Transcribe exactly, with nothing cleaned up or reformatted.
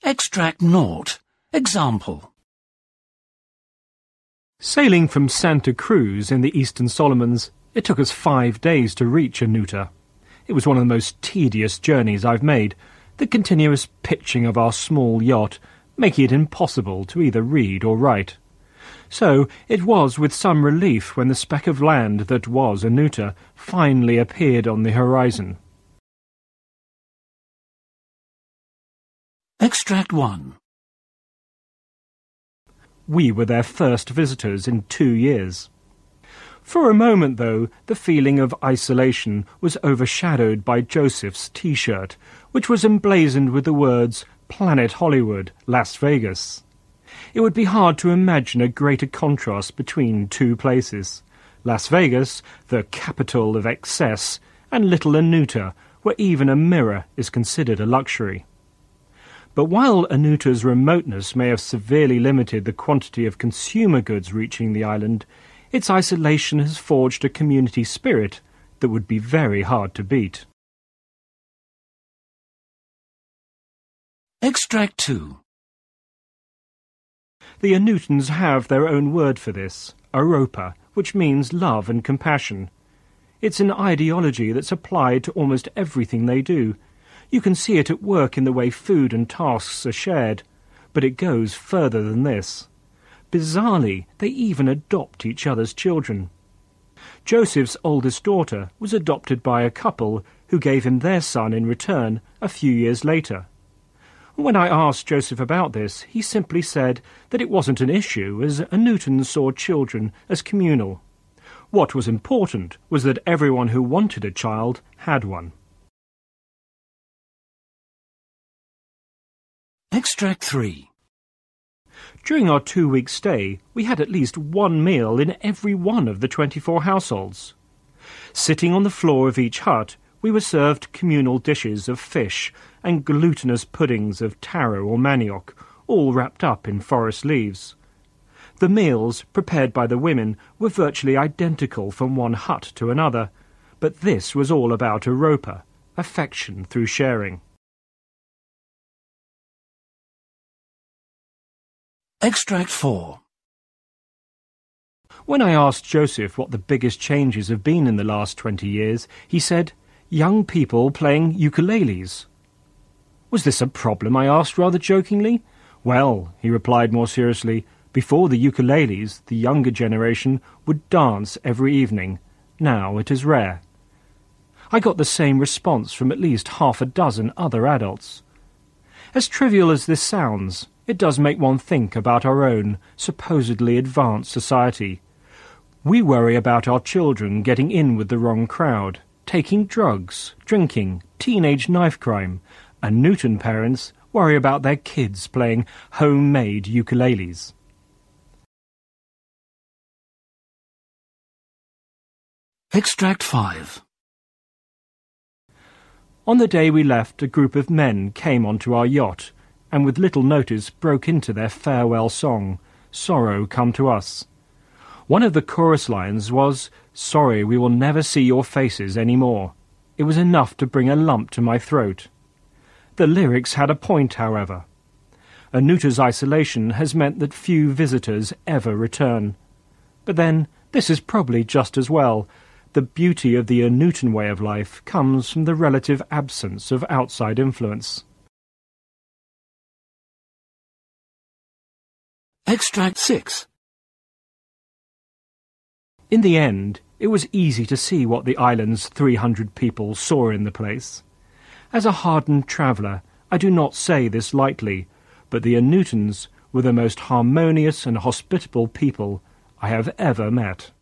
Extract naught. Example. Sailing from Santa Cruz in the Eastern Solomons, it took us five days to reach Anuta. It was one of the most tedious journeys I've made, the continuous pitching of our small yacht making it impossible to either read or write. So it was with some relief when the speck of land that was Anuta finally appeared on the horizon. Extract one. We were their first visitors in two years. For a moment, though, the feeling of isolation was overshadowed by Joseph's T-shirt, which was emblazoned with the words Planet Hollywood, Las Vegas. It would be hard to imagine a greater contrast between two places. Las Vegas, the capital of excess, and little Anuta, where even a mirror is considered a luxury. But while Anuta's remoteness may have severely limited the quantity of consumer goods reaching the island, its isolation has forged a community spirit that would be very hard to beat. Extract two. The Anutans have their own word for this, Aropa, which means love and compassion. It's an ideology that's applied to almost everything they do. You can see it at work in the way food and tasks are shared, but it goes further than this. Bizarrely, they even adopt each other's children. Joseph's oldest daughter was adopted by a couple who gave him their son in return a few years later. When I asked Joseph about this, he simply said that it wasn't an issue, as Anutans saw children as communal. What was important was that everyone who wanted a child had one. Extract three. During our two-week stay, we had at least one meal in every one of the twenty-four households. Sitting on the floor of each hut, we were served communal dishes of fish and glutinous puddings of taro or manioc, all wrapped up in forest leaves. The meals, prepared by the women, were virtually identical from one hut to another, but this was all about Aropa, affection through sharing. Extract four. When I asked Joseph what the biggest changes have been in the last twenty years, he said, young people playing ukuleles. Was this a problem, I asked rather jokingly. Well, he replied more seriously, before the ukuleles, the younger generation would dance every evening. Now it is rare. I got the same response from at least half a dozen other adults. As trivial as this sounds, it does make one think about our own supposedly advanced society. We worry about our children getting in with the wrong crowd, taking drugs, drinking, teenage knife crime, and Anutan parents worry about their kids playing homemade ukuleles. Extract five. On the day we left, a group of men came onto our yacht, and with little notice broke into their farewell song, Sorrow Come to Us. One of the chorus lines was, Sorry we will never see your faces any more. It was enough to bring a lump to my throat. The lyrics had a point, however. Anuta's isolation has meant that few visitors ever return. But then, this is probably just as well. The beauty of the Anutan way of life comes from the relative absence of outside influence. Extract six. In the end, it was easy to see what the island's three hundred people saw in the place. As a hardened traveller, I do not say this lightly, but the Anutans were the most harmonious and hospitable people I have ever met.